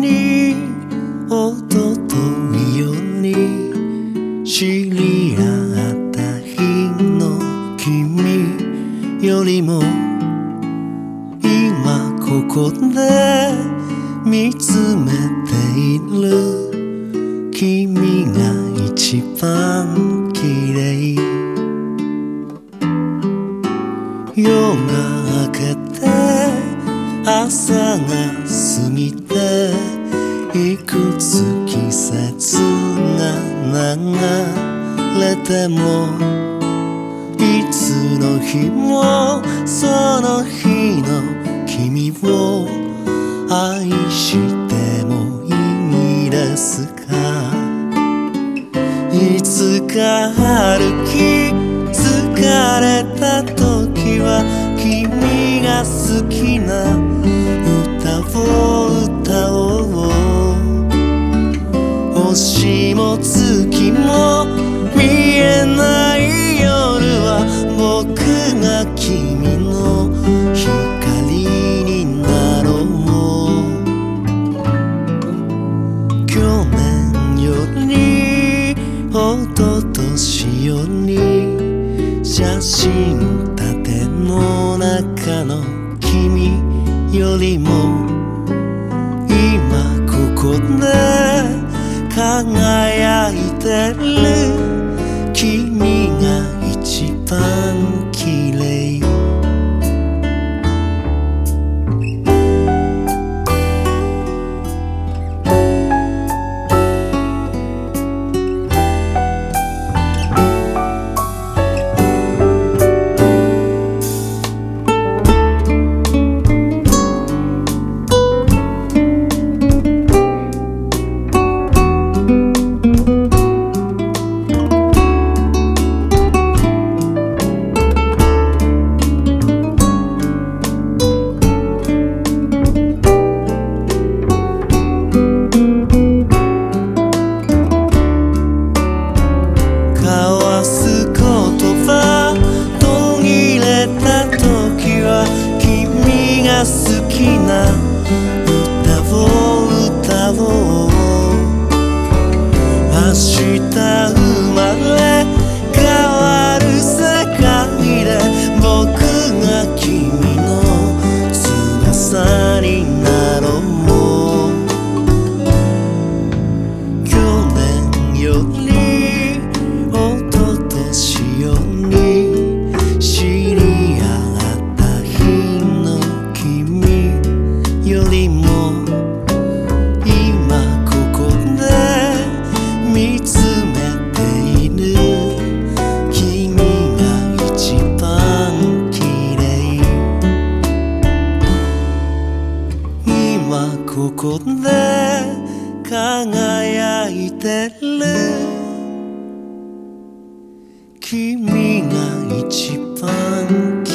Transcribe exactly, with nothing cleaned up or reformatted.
におととい夜に知り合った日の君よりも今ここで見つめている君が一番綺麗。夜が明けて朝が過ぎていくつ季節が流れてもいつの日もその日の君を愛してもいいですか。いつか歩き疲れた時は君が好きな歌を歌おう。星も月も見えない夜は僕が君の光になろう。去年よりおととしより写真立ての中の君よりも今ここで輝いてる君が一番綺麗。好きな歌を歌おう。明日生まれ変わる世界で僕が君の翼になろう。去年よりおととしより知り合った日のよりも今ここで見つめている君が一番綺麗。今ここで輝いてる君が一番綺麗。